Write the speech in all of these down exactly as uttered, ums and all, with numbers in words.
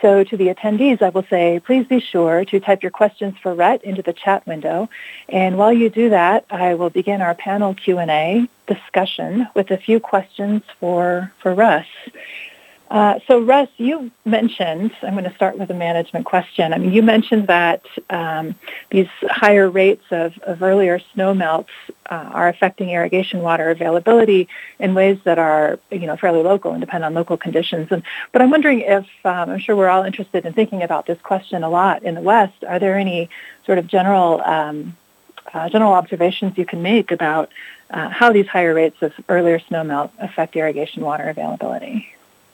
So to the attendees, I will say, please be sure to type your questions for Rhett into the chat window. And while you do that, I will begin our panel Q and A discussion with a few questions for, for Russ. Uh, so Russ, you mentioned, I'm going to start with a management question. I mean, you mentioned that um, these higher rates of, of earlier snowmelts uh, are affecting irrigation water availability in ways that are, you know, fairly local and depend on local conditions. And, but I'm wondering if, um, I'm sure we're all interested in thinking about this question a lot in the West, are there any sort of general um, uh, general observations you can make about uh, how these higher rates of earlier snowmelt affect irrigation water availability?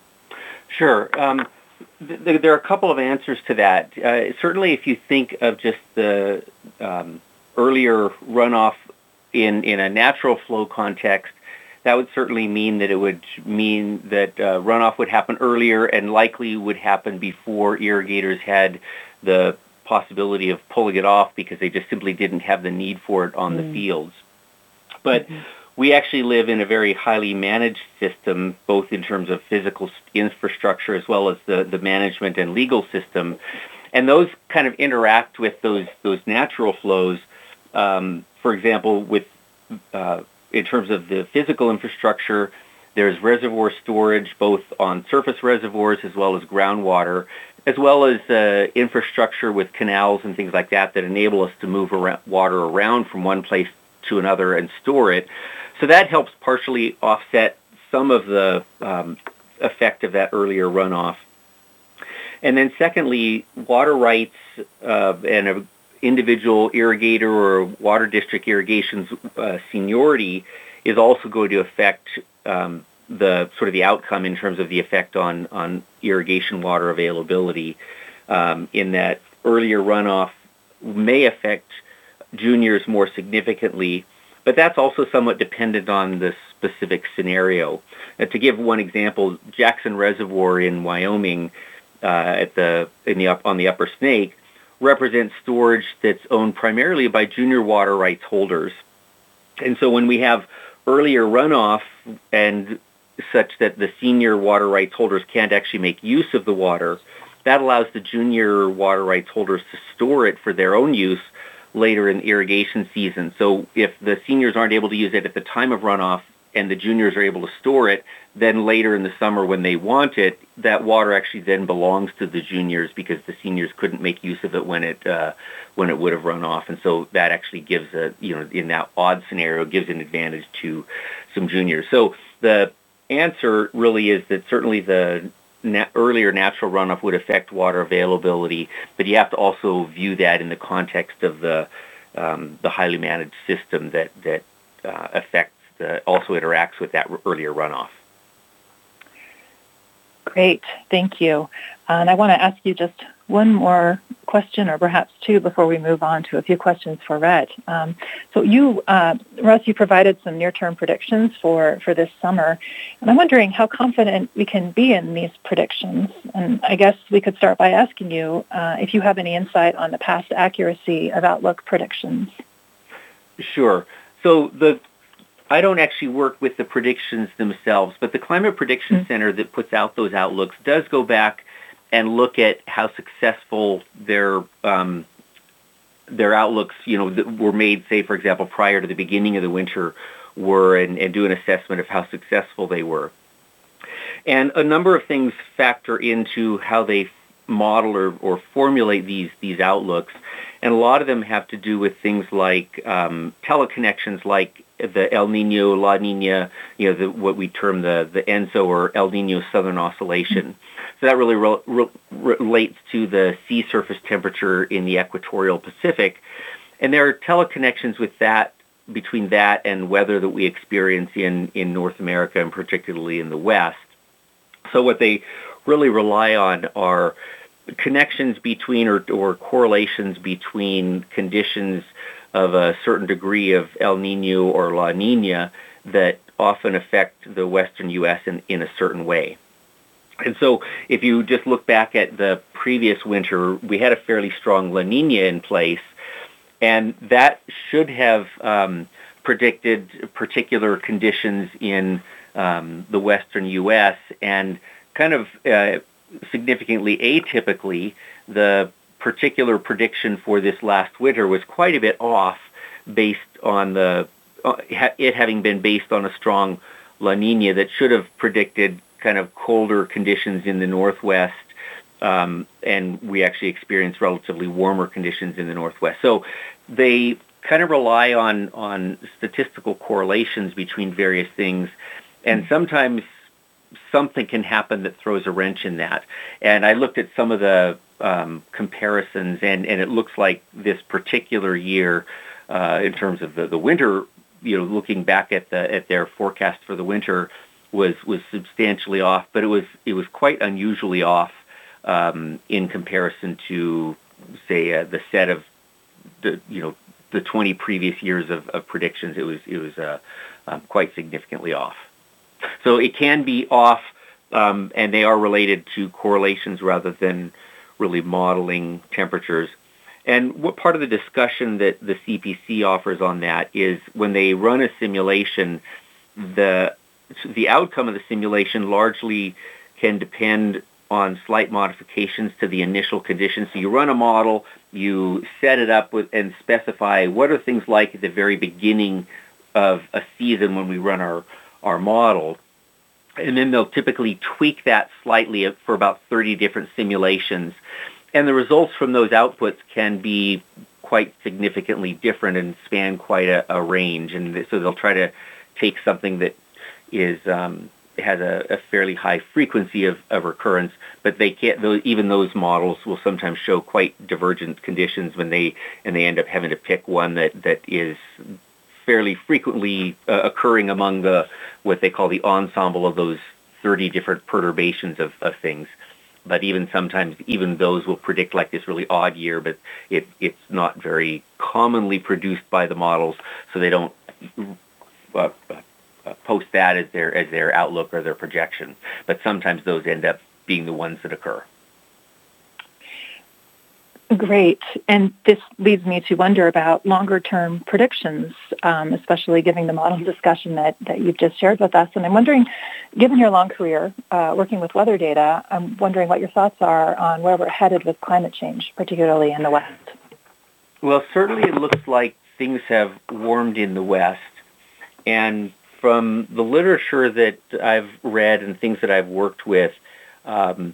Sure. Um, th- th- there are a couple of answers to that. Uh, certainly, if you think of just the um, earlier runoff in, in a natural flow context, that would certainly mean that it would mean that uh, runoff would happen earlier and likely would happen before irrigators had the possibility of pulling it off because they just simply didn't have the need for it on mm. the fields. But mm-hmm. we actually live in a very highly managed system, both in terms of physical infrastructure as well as the, the management and legal system. And those kind of interact with those those natural flows. Um, for example, with uh, in terms of the physical infrastructure, there's reservoir storage both on surface reservoirs as well as groundwater, as well as uh, infrastructure with canals and things like that that enable us to move around, water around from one place to another and store it. So that helps partially offset some of the um, effect of that earlier runoff. And then secondly, water rights uh, and an individual irrigator or water district irrigation's uh, seniority is also going to affect um, the sort of the outcome in terms of the effect on, on irrigation water availability, um, in that earlier runoff may affect juniors more significantly, but that's also somewhat dependent on the specific scenario. Uh, to give one example, Jackson Reservoir in Wyoming, uh, at the in the up, on the Upper Snake, represents storage that's owned primarily by junior water rights holders. And so when we have earlier runoff and such that the senior water rights holders can't actually make use of the water, that allows the junior water rights holders to store it for their own use later in the irrigation season. So if the seniors aren't able to use it at the time of runoff and the juniors are able to store it, then later in the summer when they want it, that water actually then belongs to the juniors because the seniors couldn't make use of it when it uh, when it would have run off. And so that actually gives a, you know, in that odd scenario, gives an advantage to some juniors. So the answer really is that certainly the Na- earlier natural runoff would affect water availability, but you have to also view that in the context of the um, the highly managed system that that uh, affects the, also interacts with that r- earlier runoff. Great, thank you. And I want to ask you just one more question, or perhaps two, before we move on to a few questions for Rhett. Um, so you, uh, Russ, you provided some near-term predictions for, for this summer, and I'm wondering how confident we can be in these predictions. And I guess we could start by asking you uh, if you have any insight on the past accuracy of outlook predictions. Sure. So the I don't actually work with the predictions themselves, but the Climate Prediction mm-hmm. Center that puts out those outlooks does go back and look at how successful their um, their outlooks, you know, that were made, say, for example, prior to the beginning of the winter were, and, and do an assessment of how successful they were. And a number of things factor into how they model or, or formulate these these outlooks, and a lot of them have to do with things like um, teleconnections, like the El Nino, La Nina, you know, the, what we term the, the ENSO or El Nino Southern Oscillation. So that really re- re- relates to the sea surface temperature in the equatorial Pacific. And there are teleconnections with that, between that and weather that we experience in, in North America and particularly in the West. So what they really rely on are connections between or, or correlations between conditions of a certain degree of El Nino or La Nina that often affect the western U S in, in a certain way. And so if you just look back at the previous winter, we had a fairly strong La Nina in place, and that should have um, predicted particular conditions in um, the western U S and kind of uh, significantly atypically, the particular prediction for this last winter was quite a bit off based on the uh, it having been based on a strong La Nina that should have predicted kind of colder conditions in the Northwest, um, and we actually experienced relatively warmer conditions in the Northwest. So they kind of rely on, on statistical correlations between various things, and sometimes something can happen that throws a wrench in that. And I looked at some of the um, comparisons, and, and it looks like this particular year, uh, in terms of the, the winter, you know, looking back at the at their forecast for the winter, was was substantially off, but it was it was quite unusually off um, in comparison to, say, uh, the set of the you know the twenty previous years of, of predictions. It was it was uh, um, quite significantly off. So it can be off, um, and they are related to correlations rather than really modeling temperatures. And what part of the discussion that the C P C offers on that is when they run a simulation, the the outcome of the simulation largely can depend on slight modifications to the initial conditions. So you run a model, you set it up with and specify what are things like at the very beginning of a season when we run our, our model. And then they'll typically tweak that slightly for about thirty different simulations. And the results from those outputs can be quite significantly different and span quite a, a range. And so they'll try to take something that is um, has a, a fairly high frequency of, of recurrence, but they can't. Those, even those models will sometimes show quite divergent conditions when they and they end up having to pick one that, that is fairly frequently uh, occurring among the what they call the ensemble of those thirty different perturbations of, of things. But even sometimes, even those will predict like this really odd year, but it, it's not very commonly produced by the models, so they don't uh, uh, post that as their as their outlook or their projection. But sometimes those end up being the ones that occur. Great. And this leads me to wonder about longer-term predictions, um, especially given the model discussion that, that you've just shared with us. And I'm wondering, given your long career uh, working with weather data, I'm wondering what your thoughts are on where we're headed with climate change, particularly in the West. Well, certainly it looks like things have warmed in the West. And from the literature that I've read and things that I've worked with, um,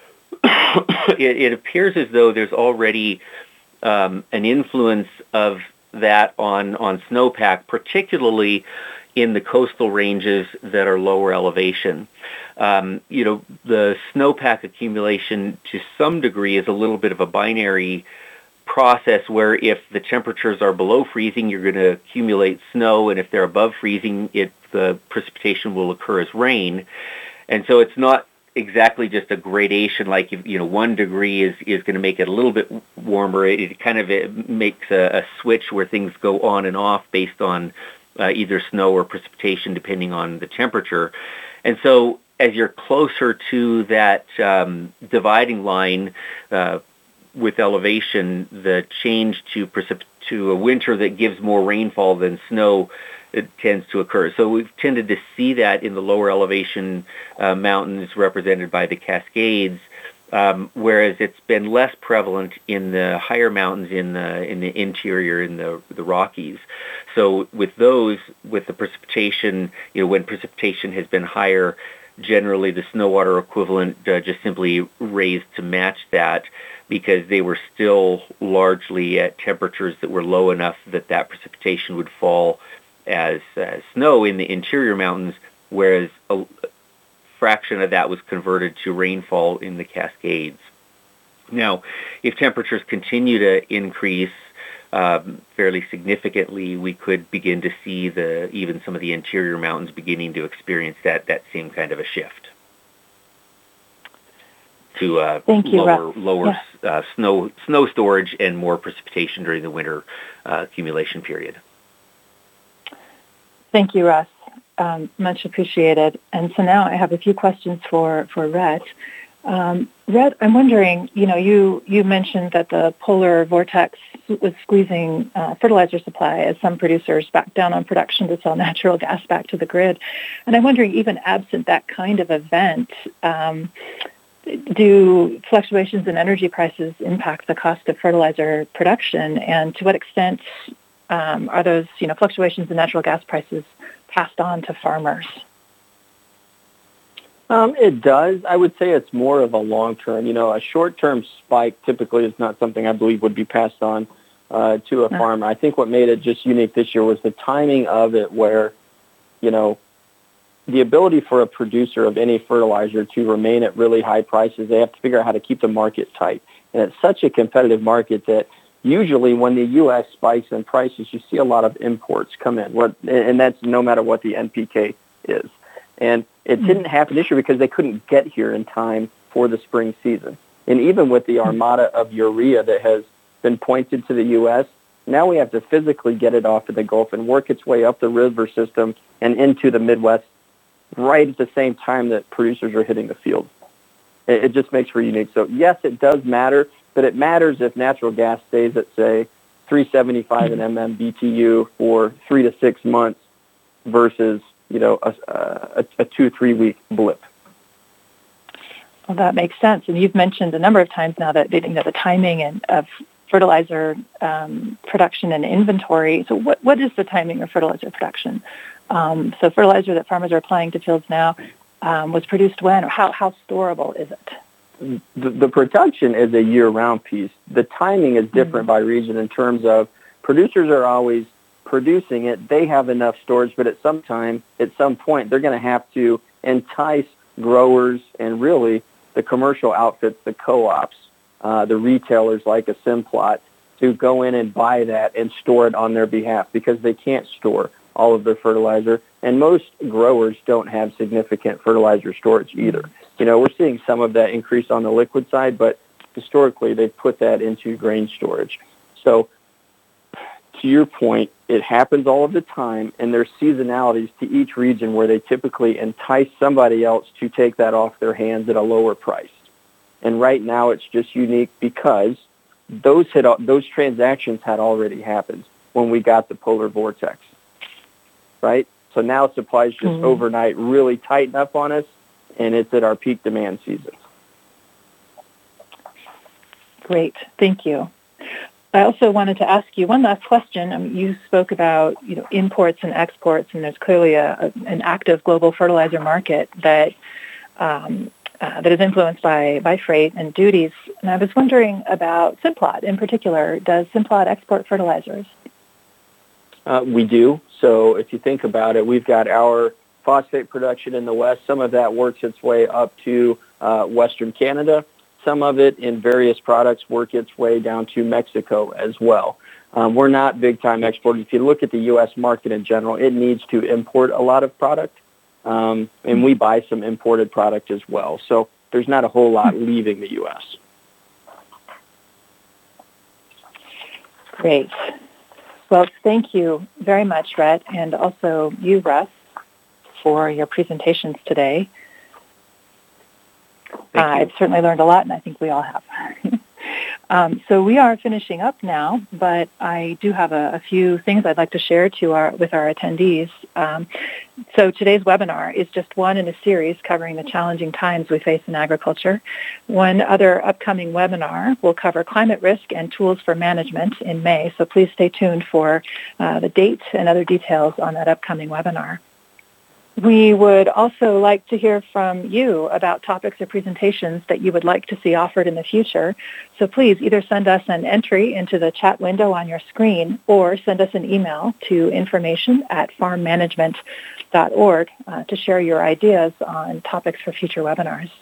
it, it appears as though there's already um, an influence of that on, on snowpack, particularly in the coastal ranges that are lower elevation. Um, you know, the snowpack accumulation to some degree is a little bit of a binary process where if the temperatures are below freezing, you're going to accumulate snow, and if they're above freezing, it the precipitation will occur as rain. And so it's not exactly just a gradation, like if, you know, one degree is, is going to make it a little bit warmer. It, it kind of it makes a, a switch where things go on and off based on uh, either snow or precipitation, depending on the temperature. And so as you're closer to that um, dividing line uh, with elevation, the change to precip- to a winter that gives more rainfall than snow, it tends to occur. So we've tended to see that in the lower elevation uh, mountains represented by the Cascades, um, whereas it's been less prevalent in the higher mountains in the in the interior, in the the Rockies. So with those, with the precipitation, you know, when precipitation has been higher, generally the snow water equivalent uh, just simply raised to match that, because they were still largely at temperatures that were low enough that that precipitation would fall as uh, snow in the interior mountains, whereas a fraction of that was converted to rainfall in the Cascades. Now, if temperatures continue to increase um, fairly significantly, we could begin to see the even some of the interior mountains beginning to experience that, that same kind of a shift to uh, Thank you, lower, Russ. lower Yeah. uh, snow snow storage and more precipitation during the winter uh, accumulation period. Thank you, Russ. Um, much appreciated. And so now I have a few questions for, for Rhett. Um, Rhett, I'm wondering, you know, you, you mentioned that the polar vortex was squeezing uh, fertilizer supply as some producers backed down on production to sell natural gas back to the grid. And I'm wondering, even absent that kind of event, um, do fluctuations in energy prices impact the cost of fertilizer production, and to what extent um, are those, you know, fluctuations in natural gas prices passed on to farmers? Um, it does. I would say it's more of a long-term. You know, a short-term spike typically is not something I believe would be passed on uh, to a No. farmer. I think what made it just unique this year was the timing of it, where, you know, the ability for a producer of any fertilizer to remain at really high prices, they have to figure out how to keep the market tight. And it's such a competitive market that usually when the U S spikes in prices, you see a lot of imports come in, what, and that's no matter what the N P K is. And it didn't happen this year because they couldn't get here in time for the spring season. And even with the armada of urea that has been pointed to the U S, now we have to physically get it off of the Gulf and work its way up the river system and into the Midwest right at the same time that producers are hitting the field. It, it just makes for unique. So yes, it does matter, but it matters if natural gas stays at, say, three seventy-five an M M B T U for three to six months versus, you know, a, a, a two, three week blip. Well, that makes sense. And you've mentioned a number of times now that, you know, the timing and of fertilizer um, production and inventory. So what, what is the timing of fertilizer production? Um, so fertilizer that farmers are applying to fields now um, was produced when, or how, how storable is it? The, the production is a year-round piece. The timing is different mm-hmm. by region in terms of producers are always producing it. They have enough storage, but at some time, at some point, they're going to have to entice growers and really the commercial outfits, the co-ops, uh, the retailers like a Simplot, to go in and buy that and store it on their behalf because they can't store all of their fertilizer, and most growers don't have significant fertilizer storage either. You know, we're seeing some of that increase on the liquid side, but historically they've put that into grain storage. So to your point, it happens all of the time, and there's seasonalities to each region where they typically entice somebody else to take that off their hands at a lower price. And right now it's just unique because those had, those transactions had already happened when we got the polar vortex. Right? So now supplies just mm-hmm. overnight really tighten up on us, and it's at our peak demand season. Great. Thank you. I also wanted to ask you one last question. I mean, you spoke about, you know, imports and exports, and there's clearly a, a, an active global fertilizer market that um, uh, that is influenced by, by freight and duties. And I was wondering about Simplot in particular. Does Simplot export fertilizers? Uh, we do. So if you think about it, we've got our phosphate production in the West. Some of that works its way up to uh, Western Canada. Some of it in various products work its way down to Mexico as well. Um, we're not big-time exporters. If you look at the U S market in general, it needs to import a lot of product, um, and we buy some imported product as well. So there's not a whole lot leaving the U S. Great. Well, thank you very much, Rhett, and also you, Russ, for your presentations today. Uh, I've certainly learned a lot, and I think we all have. um, so we are finishing up now, but I do have a, a few things I'd like to share to our with our attendees. Um, so today's webinar is just one in a series covering the challenging times we face in agriculture. One other upcoming webinar will cover climate risk and tools for management in May, so please stay tuned for uh, the date and other details on that upcoming webinar. We would also like to hear from you about topics or presentations that you would like to see offered in the future. So please either send us an entry into the chat window on your screen or send us an email to information at farm management dot org uh, to share your ideas on topics for future webinars.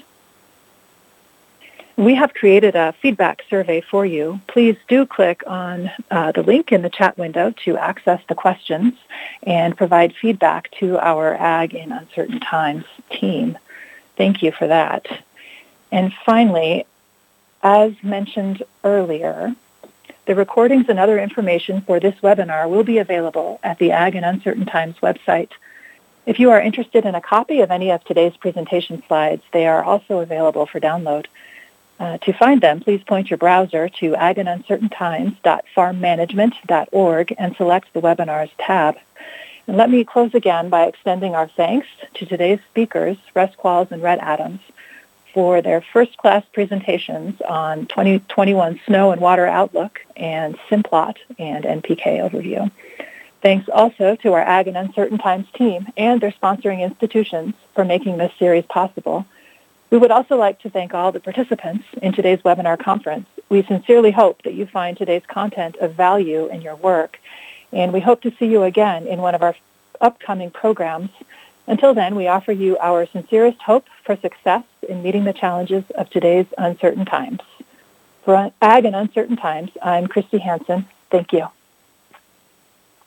We have created a feedback survey for you. Please do click on uh, the link in the chat window to access the questions and provide feedback to our Ag in Uncertain Times team. Thank you for that. And finally, as mentioned earlier, the recordings and other information for this webinar will be available at the Ag in Uncertain Times website. If you are interested in a copy of any of today's presentation slides, they are also available for download. Uh, to find them, please point your browser to ag in uncertain times dot farm management dot org and select the Webinars tab. And let me close again by extending our thanks to today's speakers, Russ Qualls and Rhett Adams, for their first-class presentations on twenty twenty-one Snow and Water Outlook and Simplot and N P K Overview. Thanks also to our Ag in Uncertain Times team and their sponsoring institutions for making this series possible. We would also like to thank all the participants in today's webinar conference. We sincerely hope that you find today's content of value in your work, and we hope to see you again in one of our upcoming programs. Until then, we offer you our sincerest hope for success in meeting the challenges of today's uncertain times. For Ag in Uncertain Times, I'm Christy Hansen. Thank you.